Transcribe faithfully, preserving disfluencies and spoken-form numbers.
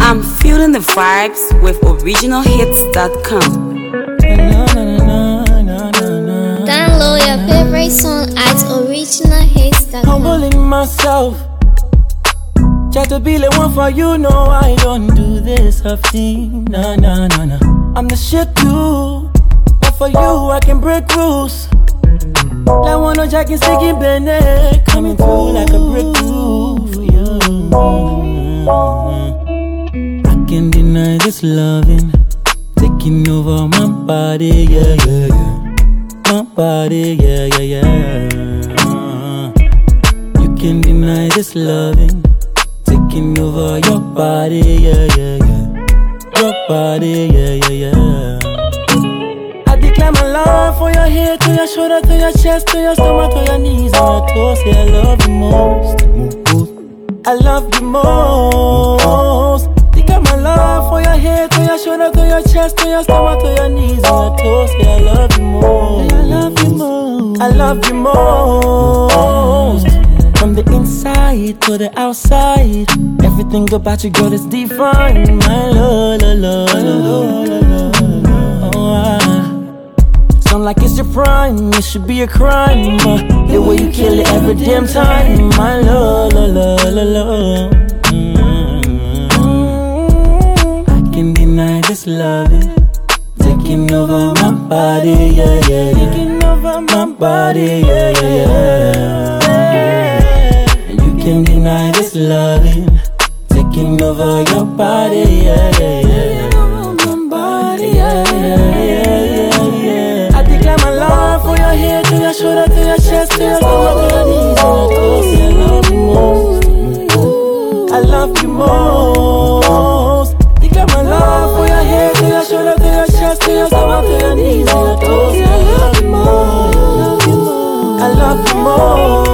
I'm feeling the vibes with original hits dot com. Download your favorite song at original hits dot com. Humbling myself, try to be the one for you. No, I don't do this often. Nah, nah, nah, nah. I'm the shit too, but for you I can break rules. Like one of Jack and Sticky Bennett, coming through like a breakthrough for you. I can't deny this loving, taking over my body, yeah, yeah, yeah. My body, yeah, yeah, yeah. You can't deny this loving, taking over your body, yeah, yeah, yeah. Your body, yeah, yeah, yeah. I declare my love for your head, to your shoulder, to your chest, to your stomach, to your knees, and your toes. Yeah, I love you most. I love you most. Declare my love for your head, to your shoulder, to your chest, to your stomach, to your knees, and your toes. Yeah, I love you most. I love you most. I love you most. From the inside to the outside, everything about you, girl, is divine. My love, love, love, love, love. Oh, I sound like it's your prime, it should be a crime. uh, The way you kill it every damn time. My love, love, love, love, love. Mm-hmm. I can't deny this loving, taking over my body, yeah, yeah, yeah. Taking over my body, yeah, yeah, yeah. You can't deny this loving, taking over your body, yeah, yeah, yeah. My body, yeah, yeah, yeah, yeah, yeah. I declare my love for your head, to your shoulder, to your chest, to your stomach, to your knees, and your toes. Yeah, I love you most. I love you most. Declare my love for your head, to your shoulder, to your chest, to your stomach, to your knees, and your toes. Yeah, I love you most. I love you most.